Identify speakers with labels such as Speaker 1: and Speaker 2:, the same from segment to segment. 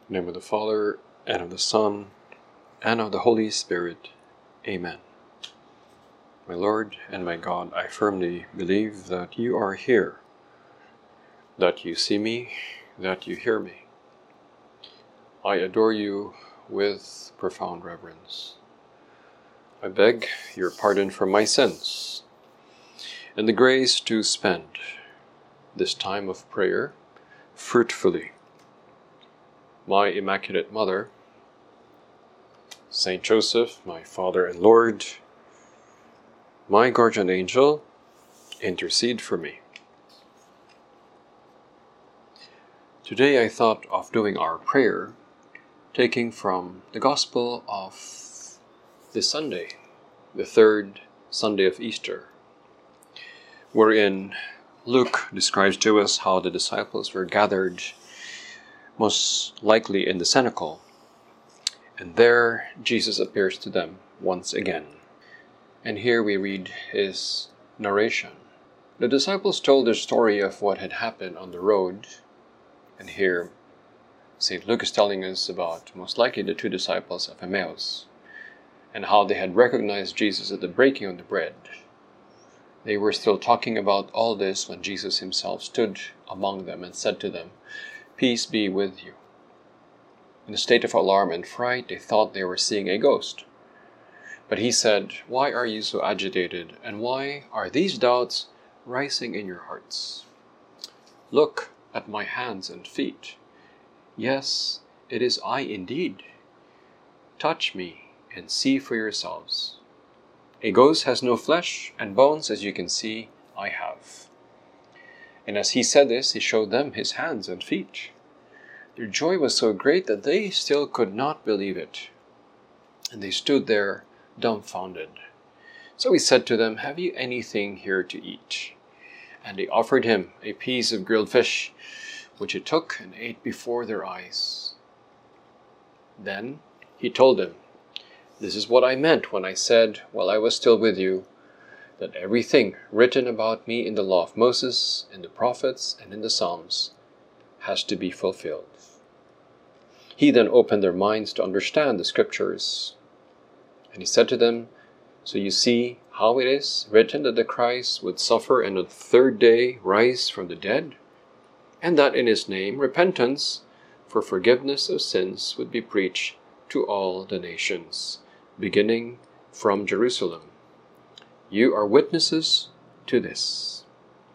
Speaker 1: In the name of the Father, and of the Son, and of the Holy Spirit. Amen. My Lord and my God, I firmly believe that you are here, that you see me, that you hear me. I adore you with profound reverence. I beg your pardon for my sins, and the grace to spend this time of prayer fruitfully. My Immaculate Mother, Saint Joseph, my Father and Lord, my guardian angel, intercede for me. Today I thought of doing our prayer, taking from the Gospel of this Sunday, the third Sunday of Easter, wherein Luke describes to us how the disciples were gathered, most likely in the cenacle, and there Jesus appears to them once again. And here we read his narration. The disciples told their story of what had happened on the road, and here St. Luke is telling us about most likely the two disciples of Emmaus, and how they had recognized Jesus at the breaking of the bread. They were still talking about all this when Jesus himself stood among them and said to them, "Peace be with you." In a state of alarm and fright, they thought they were seeing a ghost. But he said, "Why are you so agitated, and why are these doubts rising in your hearts? Look at my hands and feet. Yes, it is I indeed. Touch me and see for yourselves. A ghost has no flesh and bones, as you can see I have." And as he said this, he showed them his hands and feet. Their joy was so great that they still could not believe it, and they stood there dumbfounded. So he said to them, "Have you anything here to eat?" And they offered him a piece of grilled fish, which he took and ate before their eyes. Then he told them, "This is what I meant when I said, while I was still with you, that everything written about me in the law of Moses, in the prophets, and in the Psalms has to be fulfilled." He then opened their minds to understand the Scriptures. And he said to them, "So you see how it is written that the Christ would suffer and on the third day rise from the dead, and that in his name repentance for forgiveness of sins would be preached to all the nations, beginning from Jerusalem. You are witnesses to this."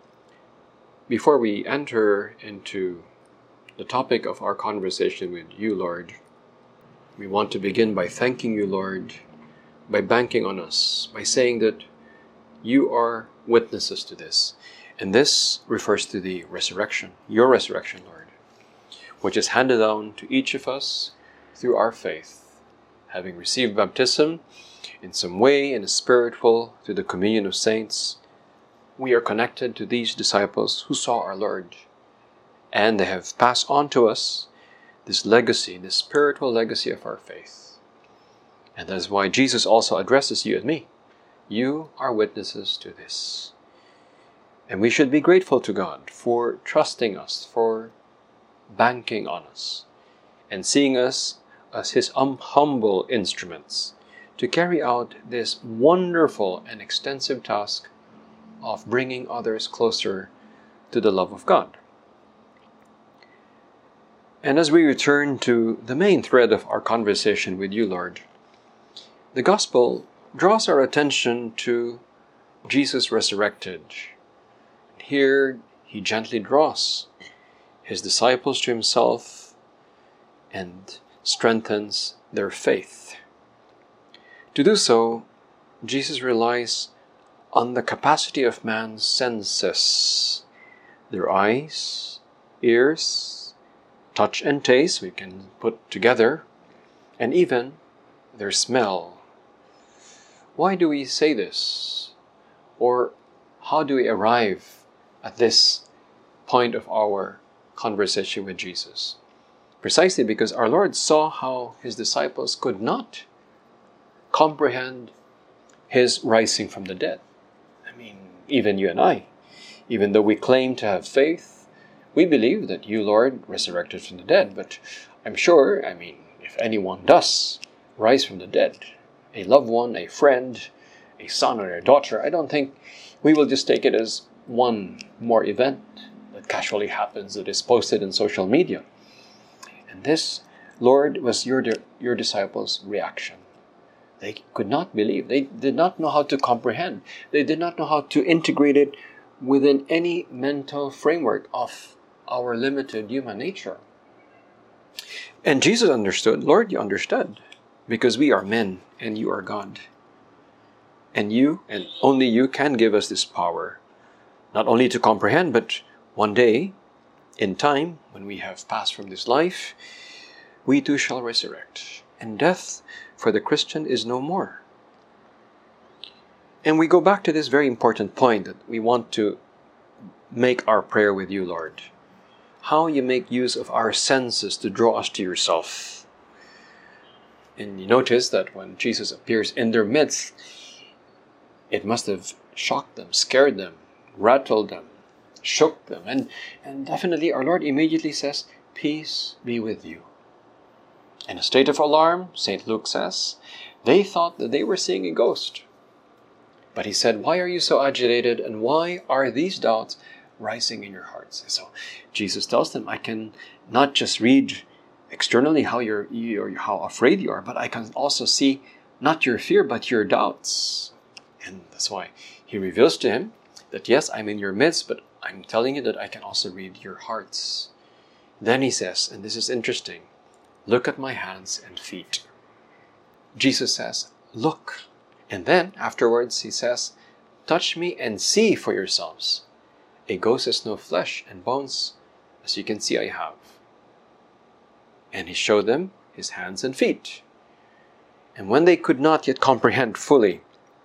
Speaker 1: Before we enter into the topic of our conversation with you, Lord, we want to begin by thanking you, Lord, by banking on us, by saying that you are witnesses to this. And this refers to the resurrection, your resurrection, Lord, which is handed down to each of us through our faith, having received baptism in some way in the spiritual through the communion of saints. We are connected to these disciples who saw our Lord, and they have passed on to us this legacy, this spiritual legacy of our faith. And that is why Jesus also addresses you and me. You are witnesses to this. And we should be grateful to God for trusting us, for banking on us, and seeing us as his humble instruments to carry out this wonderful and extensive task of bringing others closer to the love of God. And as we return to the main thread of our conversation with you, Lord, the Gospel draws our attention to Jesus resurrected. Here he gently draws his disciples to himself and strengthens their faith. To do so, Jesus relies on the capacity of man's senses, their eyes, ears, touch and taste we can put together, and even their smell. Why do we say this? Or how do we arrive at this point of our conversation with Jesus? Precisely because our Lord saw how his disciples could not comprehend his rising from the dead. I mean, even you and I, even though we claim to have faith, We believe that you, Lord, resurrected from the dead, but I'm sure, if anyone does rise from the dead, a loved one, a friend, a son or a daughter, I don't think we will just take it as one more event that casually happens that is posted in social media. And this, Lord, was your disciples' reaction. They could not believe. They did not know how to comprehend. They did not know how to integrate it within any mental framework of our limited human nature. And Jesus understood. Lord, you understood. Because we are men and you are God. And you, and only you, can give us this power. Not only to comprehend, but one day, in time, when we have passed from this life, we too shall resurrect. And death for the Christian is no more. And we go back to this very important point that we want to make our prayer with you, Lord. How you make use of our senses to draw us to yourself. And you notice that when Jesus appears in their midst, it must have shocked them, scared them, rattled them, shook them. And definitely our Lord immediately says, "Peace be with you." In a state of alarm, St. Luke says, they thought that they were seeing a ghost. But he said, "Why are you so agitated, and why are these doubts rising in your hearts?" So Jesus tells them, I can not just read externally how how afraid you are, but I can also see not your fear, but your doubts. And that's why he reveals to him that, yes, I'm in your midst, but I'm telling you that I can also read your hearts. Then he says, and this is interesting, "Look at my hands and feet." Jesus says, "Look." And then afterwards he says, "Touch me and see for yourselves. A ghost has no flesh and bones, as you can see I have." And he showed them his hands and feet. And when they could not yet comprehend fully,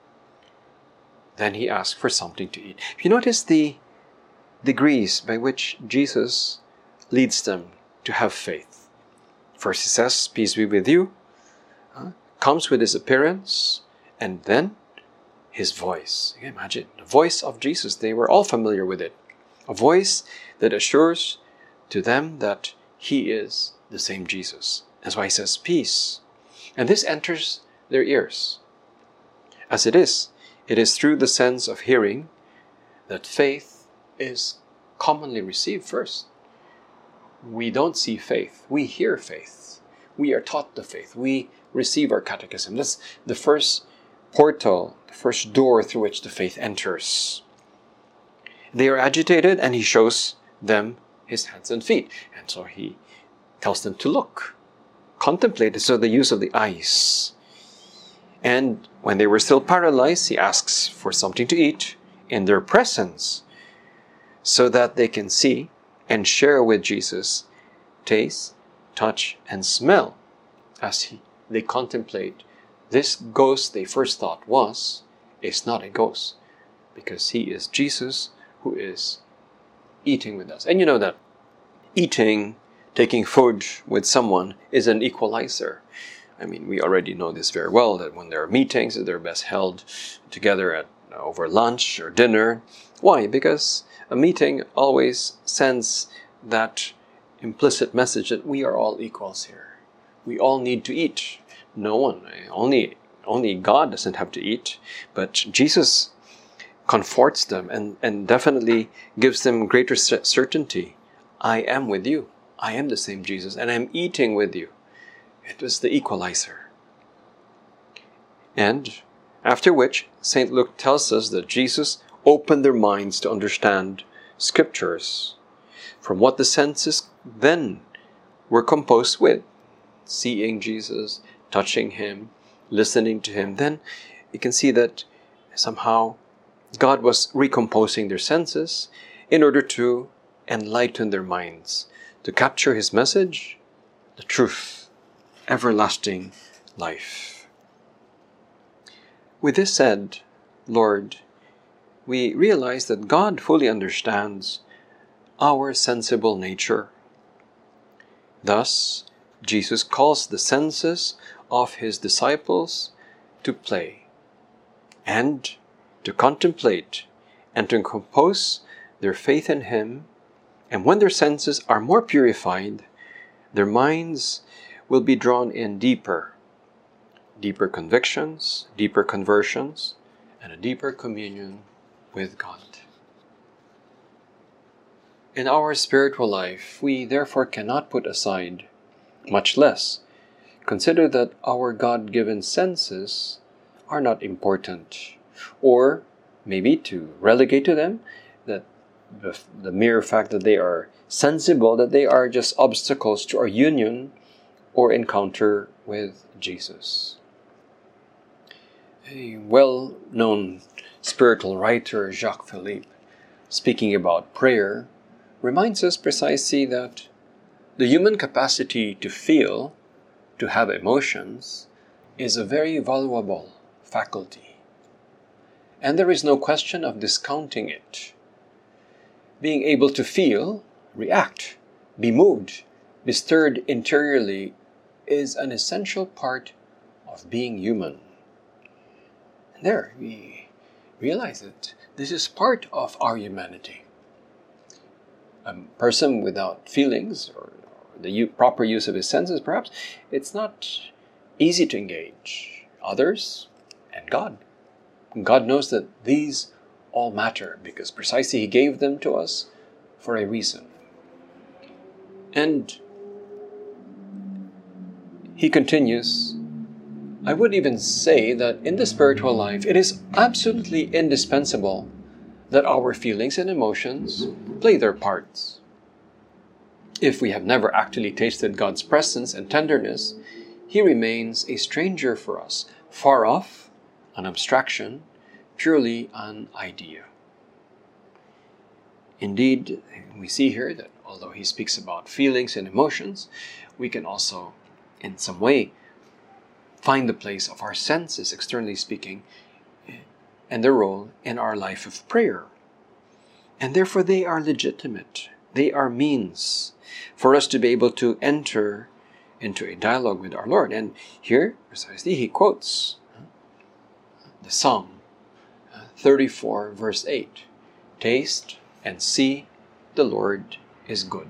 Speaker 1: then he asked for something to eat. If you notice the degrees by which Jesus leads them to have faith. First he says, "Peace be with you," comes with his appearance, and then his voice. You can imagine, the voice of Jesus, they were all familiar with it. A voice that assures to them that he is the same Jesus. That's why he says, "Peace." And this enters their ears. As it is through the sense of hearing that faith is commonly received first. We don't see faith, we hear faith. We are taught the faith. We receive our catechism. That's the first portal, the first door through which the faith enters. They are agitated, and he shows them his hands and feet. And so he tells them to look, contemplate. So the use of the eyes. And when they were still paralyzed, he asks for something to eat in their presence, so that they can see and share with Jesus, taste, touch, and smell, as they contemplate this ghost they first thought is not a ghost, because he is Jesus who is eating with us. And you know that eating, taking food with someone is an equalizer. We already know this very well, that when there are meetings, they're best held together over lunch or dinner. Why? Because a meeting always sends that implicit message that we are all equals here. We all need to eat. No one, only God doesn't have to eat. But Jesus comforts them and definitely gives them greater certainty. I am with you. I am the same Jesus, and I'm eating with you. It was the equalizer. And after which, St. Luke tells us that Jesus opened their minds to understand Scriptures from what the senses then were composed with. Seeing Jesus, touching him, listening to him. Then you can see that somehow God was recomposing their senses in order to enlighten their minds, to capture his message, the truth, everlasting life. With this said, Lord, we realize that God fully understands our sensible nature. Thus, Jesus calls the senses of his disciples to play and to contemplate and to compose their faith in him And when their senses are more purified, their minds will be drawn in deeper convictions, deeper conversions, and a deeper communion with God. In our spiritual life, we therefore cannot put aside, much less consider that our God-given senses are not important, or maybe to relegate to them that the mere fact that they are sensible, that they are just obstacles to our union or encounter with Jesus. A well-known spiritual writer, Jacques Philippe, speaking about prayer, reminds us precisely that the human capacity to feel, to have emotions, is a very valuable faculty. And there is no question of discounting it. Being able to feel, react, be moved, be stirred interiorly is an essential part of being human. And there we realize that this is part of our humanity. A person without feelings, or the proper use of his senses perhaps, it's not easy to engage others and God. God knows that these all matter because precisely He gave them to us for a reason. And he continues, I would even say that in the spiritual life, it is absolutely indispensable that our feelings and emotions play their parts. If we have never actually tasted God's presence and tenderness, He remains a stranger for us, far off, an abstraction, purely an idea. Indeed, we see here that although He speaks about feelings and emotions, we can also, in some way, find the place of our senses, externally speaking, and their role in our life of prayer. And therefore they are legitimate. They are means for us to be able to enter into a dialogue with our Lord. And here, precisely, he quotes the Psalm 34, verse 8. Taste and see the Lord is good.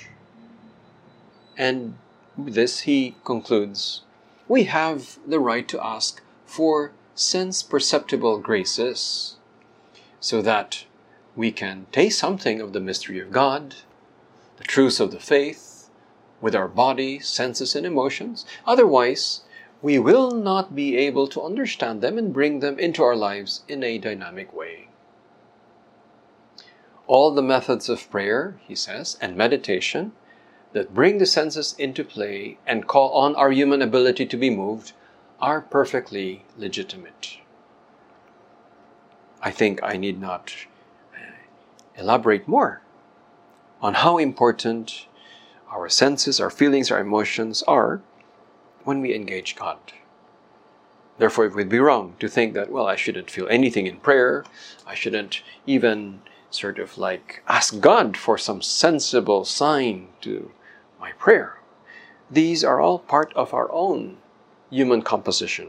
Speaker 1: And with this he concludes, we have the right to ask for sense-perceptible graces so that we can taste something of the mystery of God, the truths of the faith, with our body, senses, and emotions. Otherwise, we will not be able to understand them and bring them into our lives in a dynamic way. All the methods of prayer, he says, and meditation that bring the senses into play and call on our human ability to be moved are perfectly legitimate. I think I need not elaborate more on how important our senses, our feelings, our emotions are when we engage God. Therefore, it would be wrong to think that, well, I shouldn't feel anything in prayer. I shouldn't even sort of like ask God for some sensible sign to my prayer. These are all part of our own human composition.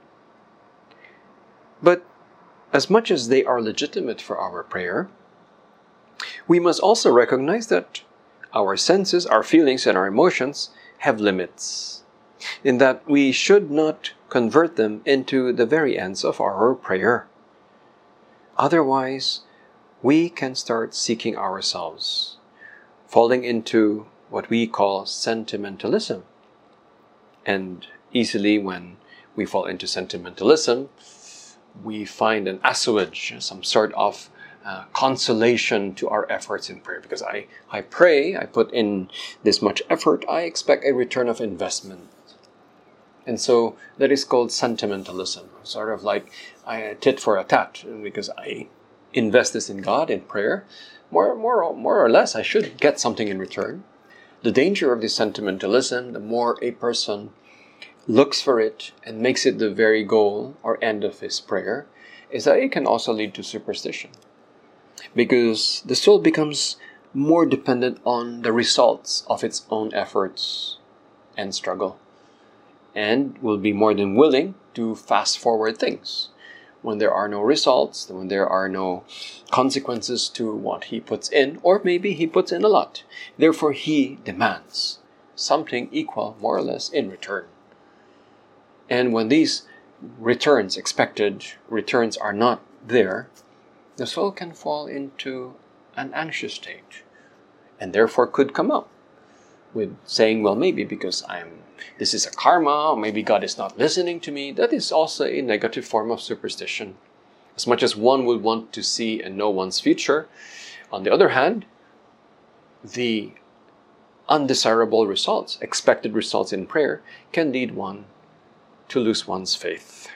Speaker 1: But as much as they are legitimate for our prayer, we must also recognize that our senses, our feelings, and our emotions have limits, in that we should not convert them into the very ends of our prayer. Otherwise, we can start seeking ourselves, falling into what we call sentimentalism. And easily when we fall into sentimentalism, we find an assuage, some sort of consolation to our efforts in prayer. Because I pray, I put in this much effort, I expect a return of investment. And so that is called sentimentalism, sort of like tit for a tat, because I invest this in God, in prayer. More or less, I should get something in return. The danger of this sentimentalism, the more a person looks for it and makes it the very goal or end of his prayer, is that it can also lead to superstition. Because the soul becomes more dependent on the results of its own efforts and struggle, and will be more than willing to fast forward things, when there are no results, when there are no consequences to what he puts in, or maybe he puts in a lot. Therefore, he demands something equal, more or less, in return. And when these returns, expected returns, are not there, the soul can fall into an anxious state, and therefore could come up with saying, well, maybe because this is a karma, or maybe God is not listening to me. That is also a negative form of superstition. As much as one would want to see and know one's future, on the other hand, the undesirable results, expected results in prayer, can lead one to lose one's faith.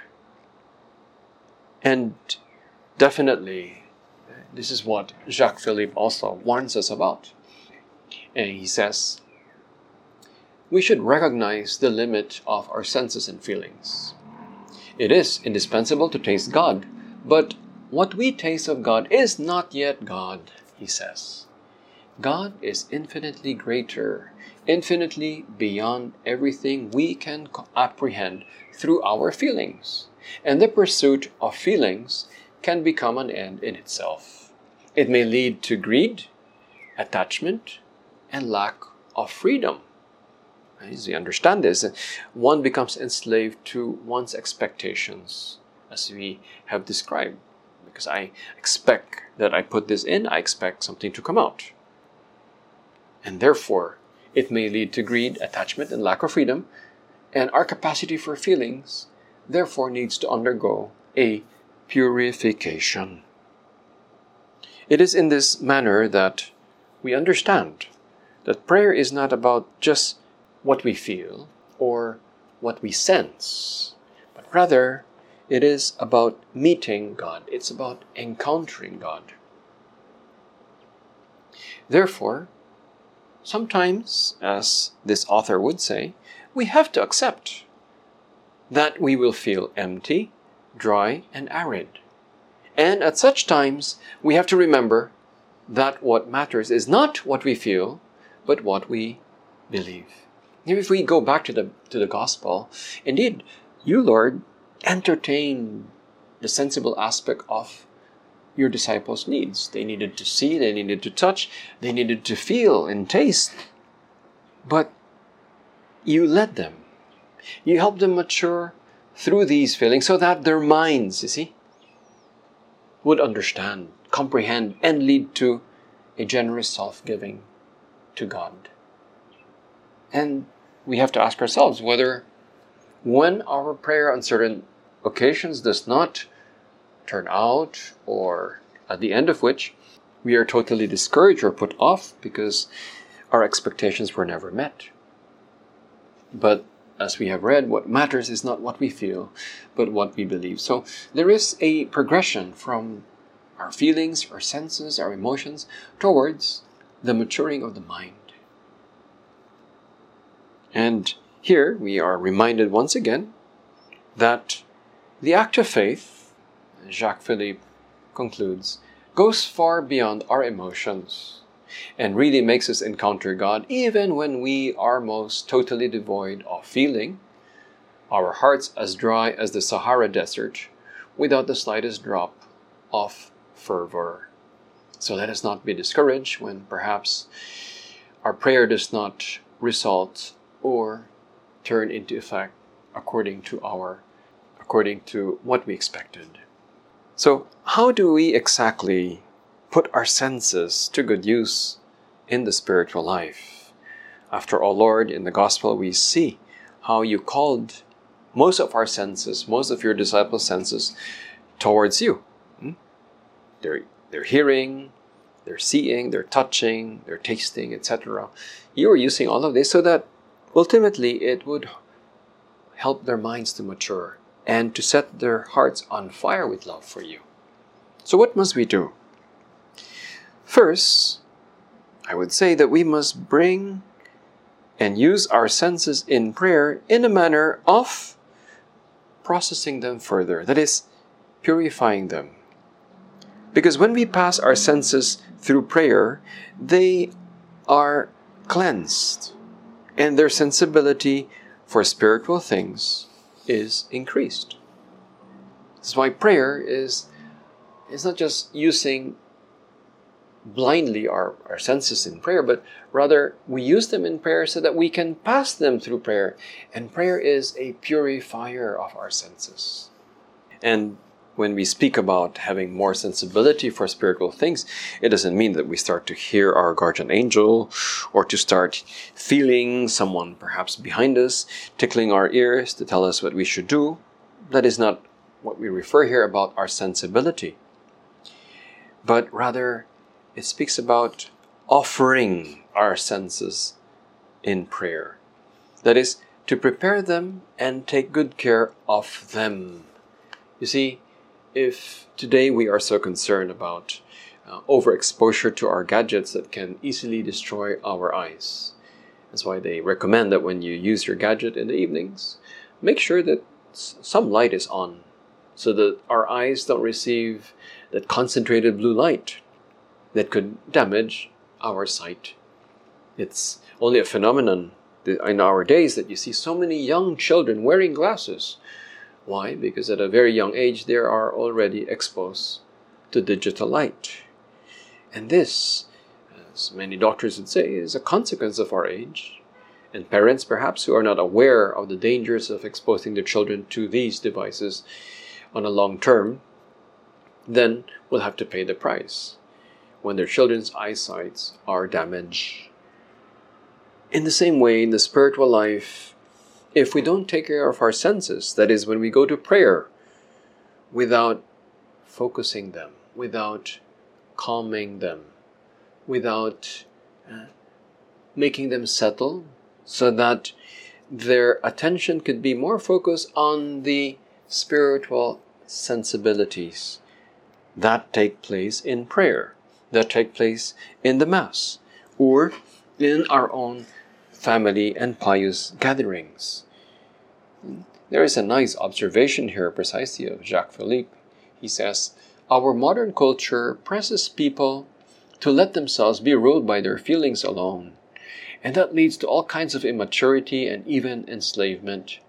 Speaker 1: And definitely, this is what Jacques Philippe also warns us about. And he says, we should recognize the limit of our senses and feelings. It is indispensable to taste God, but what we taste of God is not yet God, he says. God is infinitely greater, infinitely beyond everything we can apprehend through our feelings. And the pursuit of feelings can become an end in itself. It may lead to greed, attachment, and lack of freedom. As we understand this, one becomes enslaved to one's expectations, as we have described. Because I expect that I put this in, I expect something to come out. And therefore, it may lead to greed, attachment, and lack of freedom, and our capacity for feelings, therefore, needs to undergo a purification. It is in this manner that we understand that prayer is not about just what we feel or what we sense, but rather it is about meeting God. It's about encountering God. Therefore, sometimes, as this author would say, we have to accept that we will feel empty, dry, and arid. And at such times, we have to remember that what matters is not what we feel, but what we believe. If we go back to the gospel, indeed, you, Lord, entertain the sensible aspect of your disciples' needs. They needed to see, they needed to touch, they needed to feel and taste. But you led them. You helped them mature through these feelings so that their minds, you see, would understand, comprehend, and lead to a generous self-giving to God. And we have to ask ourselves whether when our prayer on certain occasions does not turn out, or at the end of which we are totally discouraged or put off because our expectations were never met. But as we have read, what matters is not what we feel, but what we believe. So there is a progression from our feelings, our senses, our emotions, towards the maturing of the mind. And here we are reminded once again that the act of faith, Jacques Philippe concludes, goes far beyond our emotions and really makes us encounter God even when we are most totally devoid of feeling, our hearts as dry as the Sahara Desert, without the slightest drop of fervor. So let us not be discouraged when perhaps our prayer does not result or turn into effect according to what we expected. So how do we exactly put our senses to good use in the spiritual life? After all, Lord, in the gospel we see how you called most of our senses, most of your disciples' senses towards you. They're hearing, they're seeing, they're touching, they're tasting, etc. You are using all of this so that ultimately it would help their minds to mature and to set their hearts on fire with love for you. So what must we do? First, I would say that we must bring and use our senses in prayer in a manner of processing them further, that is, purifying them. Because when we pass our senses through prayer, they are cleansed, and their sensibility for spiritual things is increased. That's why prayer is not just using blindly our senses in prayer, but rather we use them in prayer so that we can pass them through prayer. And prayer is a purifier of our senses. And when we speak about having more sensibility for spiritual things, it doesn't mean that we start to hear our guardian angel or to start feeling someone perhaps behind us tickling our ears to tell us what we should do. That is not what we refer here about our sensibility. But rather, it speaks about offering our senses in prayer. That is, to prepare them and take good care of them. You see, if today we are so concerned about overexposure to our gadgets that can easily destroy our eyes, that's why they recommend that when you use your gadget in the evenings, make sure that some light is on so that our eyes don't receive that concentrated blue light that could damage our sight. It's only a phenomenon in our days that you see so many young children wearing glasses. Why? Because at a very young age they are already exposed to digital light. And this, as many doctors would say, is a consequence of our age. And parents perhaps who are not aware of the dangers of exposing their children to these devices on a long term, then will have to pay the price when their children's eyesights are damaged. In the same way, in the spiritual life, if we don't take care of our senses, that is, when we go to prayer, without focusing them, without calming them, without making them settle, so that their attention could be more focused on the spiritual sensibilities that take place in prayer, that take place in the Mass, or in our own family and pious gatherings. There is a nice observation here precisely of Jacques Philippe. He says, "Our modern culture presses people to let themselves be ruled by their feelings alone, and that leads to all kinds of immaturity and even enslavement."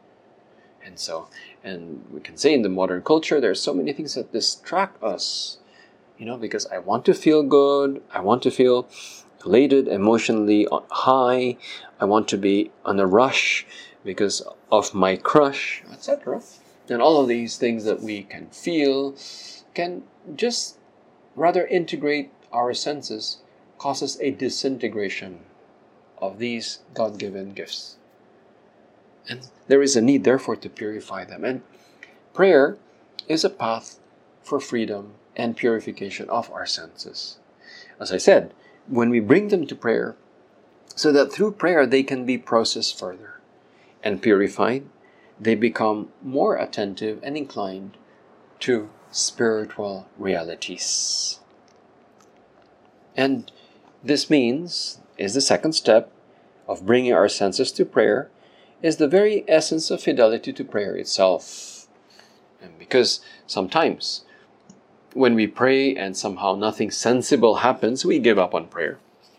Speaker 1: And we can say in the modern culture, there are so many things that distract us. Because I want to feel good, I want to feel elated, emotionally high, I want to be on a rush because of my crush, etc. And all of these things that we can feel can just rather integrate our senses, causes a disintegration of these God-given gifts. And there is a need, therefore, to purify them. And prayer is a path for freedom and purification of our senses. As I said, when we bring them to prayer, so that through prayer they can be processed further and purified, they become more attentive and inclined to spiritual realities. And this means, is the second step of bringing our senses to prayer, is the very essence of fidelity to prayer itself. And because sometimes when we pray and somehow nothing sensible happens, we give up on prayer.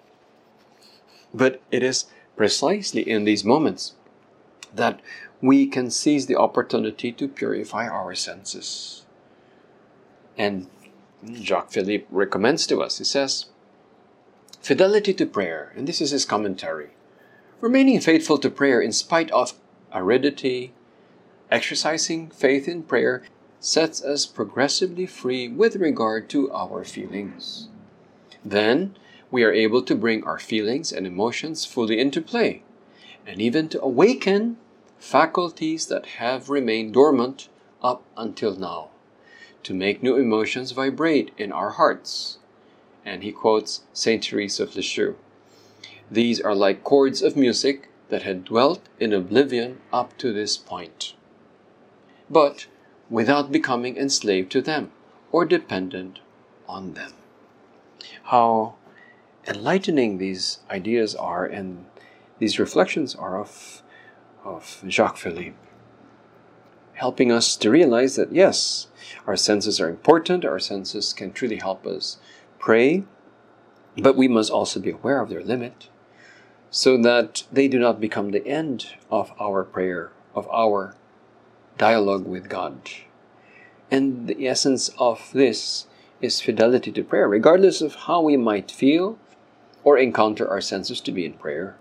Speaker 1: But it is precisely in these moments that we can seize the opportunity to purify our senses. And Jacques Philippe recommends to us, he says, "Fidelity to prayer," and this is his commentary, "remaining faithful to prayer in spite of aridity, exercising faith in prayer, sets us progressively free with regard to our feelings. Then we are able to bring our feelings and emotions fully into play, and even to awaken faculties that have remained dormant up until now, to make new emotions vibrate in our hearts." And he quotes Saint Therese of Lisieux. "These are like chords of music that had dwelt in oblivion up to this point, but without becoming enslaved to them or dependent on them." How enlightening these ideas are, and these reflections are of Jacques Philippe, helping us to realize that yes, our senses are important, our senses can truly help us pray, but we must also be aware of their limit, so that they do not become the end of our prayer, of our dialogue with God. And the essence of this is fidelity to prayer, regardless of how we might feel or encounter our senses to be in prayer.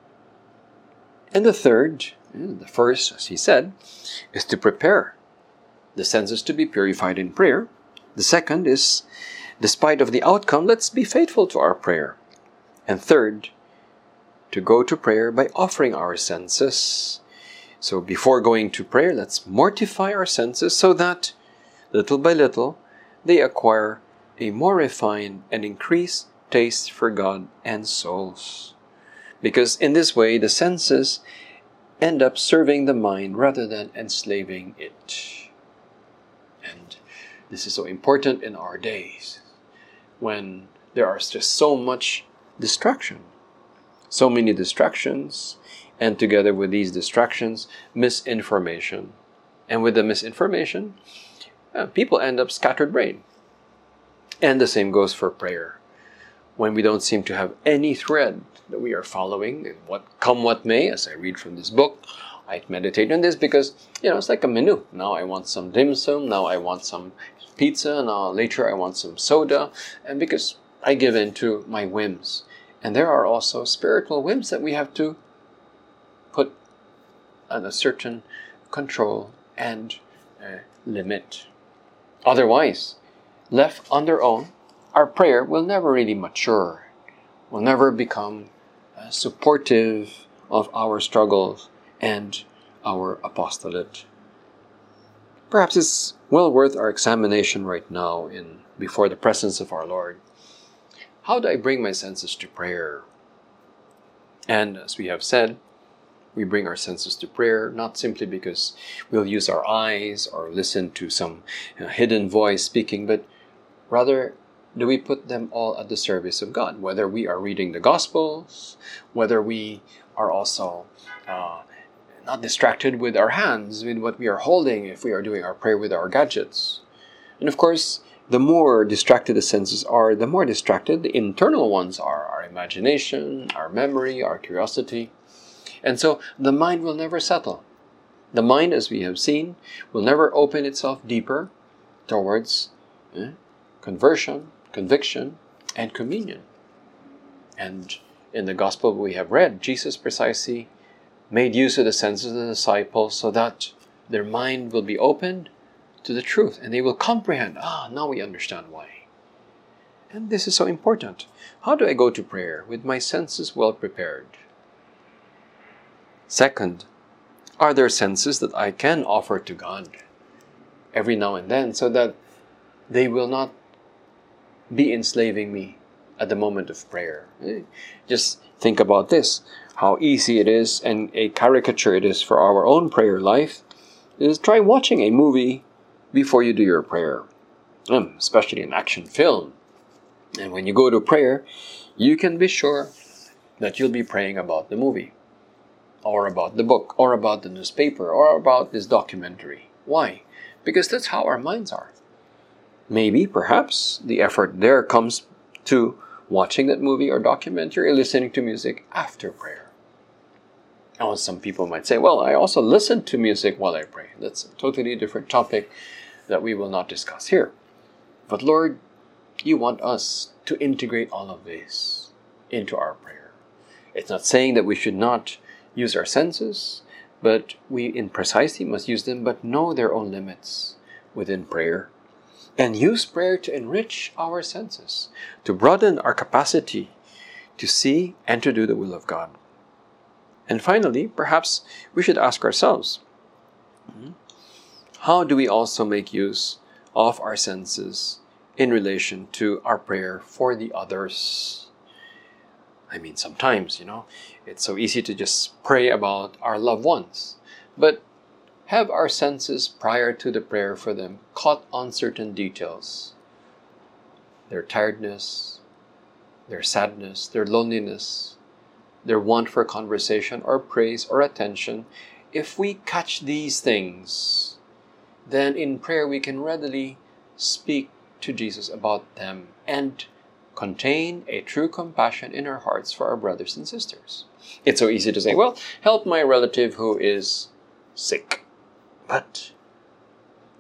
Speaker 1: And the first, as he said, is to prepare the senses to be purified in prayer. The second is, despite of the outcome, let's be faithful to our prayer. And third, to go to prayer by offering our senses. So before going to prayer, let's mortify our senses so that, little by little, they acquire a more refined and increased taste for God and souls. Because in this way, the senses end up serving the mind rather than enslaving it. And this is so important in our days, when there are just so much distraction. So many distractions, and together with these distractions, misinformation. And with the misinformation, people end up scattered brain. And the same goes for prayer. When we don't seem to have any thread that we are following, and what may, as I read from this book, I meditate on this because, it's like a menu. Now I want some dim sum, now I want some pizza, now later I want some soda, and because I give in to my whims. And there are also spiritual whims that we have to put on a certain control and limit. Otherwise, left on their own, our prayer will never really mature, will never become supportive of our struggles and our apostolate. Perhaps it's well worth our examination right now before the presence of our Lord. How do I bring my senses to prayer? And as we have said, we bring our senses to prayer not simply because we'll use our eyes or listen to some hidden voice speaking, but rather do we put them all at the service of God? Whether we are reading the Gospels, whether we are also not distracted with our hands, with what we are holding, if we are doing our prayer with our gadgets. And of course, the more distracted the senses are, the more distracted the internal ones are, our imagination, our memory, our curiosity. And so the mind will never settle. The mind, as we have seen, will never open itself deeper towards conversion, conviction, and communion. And in the Gospel we have read, Jesus precisely made use of the senses of the disciples so that their mind will be opened to the truth, and they will comprehend, now we understand why. And this is so important. How do I go to prayer with my senses well prepared? Second, are there senses that I can offer to God every now and then so that they will not be enslaving me at the moment of prayer? Just think about this, how easy it is and a caricature it is for our own prayer life is try watching a movie before you do your prayer, especially an action film. And when you go to prayer, you can be sure that you'll be praying about the movie, or about the book, or about the newspaper, or about this documentary. Why? Because that's how our minds are. Maybe, perhaps, the effort there comes to watching that movie or documentary or listening to music after prayer. Now, some people might say, well, I also listen to music while I pray. That's a totally different topic that we will not discuss here. But Lord, you want us to integrate all of this into our prayer. It's not saying that we should not use our senses, but we in precisely must use them, but know their own limits within prayer. And use prayer to enrich our senses, to broaden our capacity to see and to do the will of God. And finally, perhaps we should ask ourselves, how do we also make use of our senses in relation to our prayer for the others? I mean, sometimes, it's so easy to just pray about our loved ones, but have our senses prior to the prayer for them caught on certain details. Their tiredness, their sadness, their loneliness, their want for conversation or praise or attention. If we catch these things, then in prayer we can readily speak to Jesus about them and contain a true compassion in our hearts for our brothers and sisters. It's so easy to say, well, help my relative who is sick. But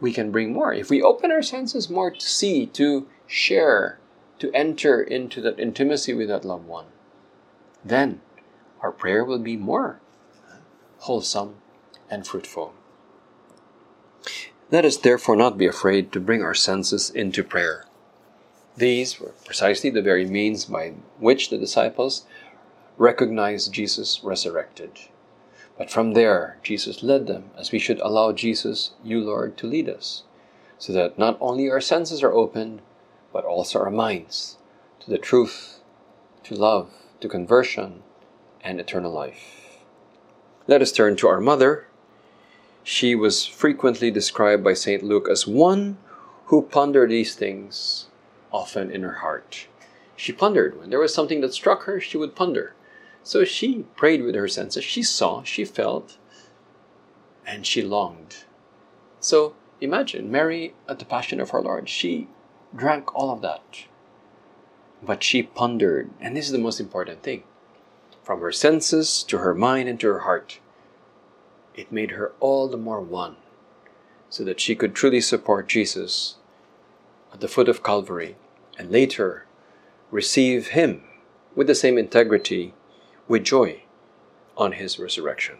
Speaker 1: we can bring more. If we open our senses more to see, to share, to enter into that intimacy with that loved one, then our prayer will be more wholesome and fruitful. Let us therefore not be afraid to bring our senses into prayer. These were precisely the very means by which the disciples recognized Jesus resurrected. But from there, Jesus led them, as we should allow Jesus, you Lord, to lead us, so that not only our senses are opened, but also our minds to the truth, to love, to conversion, and eternal life. Let us turn to our mother. She was frequently described by St. Luke as one who pondered these things often in her heart. She pondered. When there was something that struck her, she would ponder. So she prayed with her senses. She saw, she felt, and she longed. So imagine Mary at the Passion of our Lord. She drank all of that. But she pondered, and this is the most important thing. From her senses to her mind and to her heart, it made her all the more one, so that she could truly support Jesus at the foot of Calvary, and later receive Him with the same integrity, with joy, on His resurrection.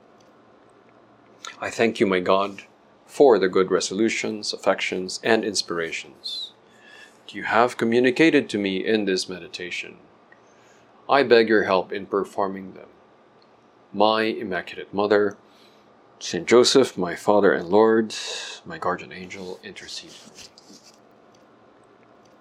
Speaker 1: I thank you, my God, for the good resolutions, affections, and inspirations you have communicated to me in this meditation. I beg your help in performing them. My Immaculate Mother, Saint Joseph, my Father and Lord, my guardian angel, intercede for me.